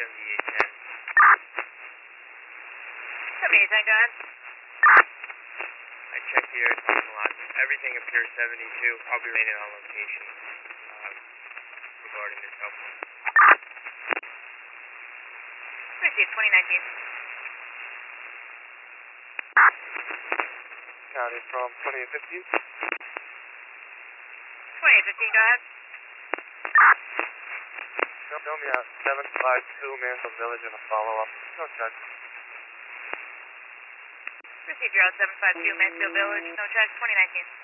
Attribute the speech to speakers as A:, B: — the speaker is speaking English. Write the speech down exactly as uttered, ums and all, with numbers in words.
A: seventy-eight ten.
B: seventy-eight ten, go ahead.
A: I checked the air table lot. Everything appears seventy-two. I'll be remaining on location um, regarding this help.
B: Received, twenty nineteen.
C: County from twenty-eight fifteen.
B: twenty-eight fifteen, go ahead.
C: Show me a seven five two Mansfield Village and a follow-up. No check.
B: Received, you're on seven five two Mansfield Village, no check, twenty nineteen.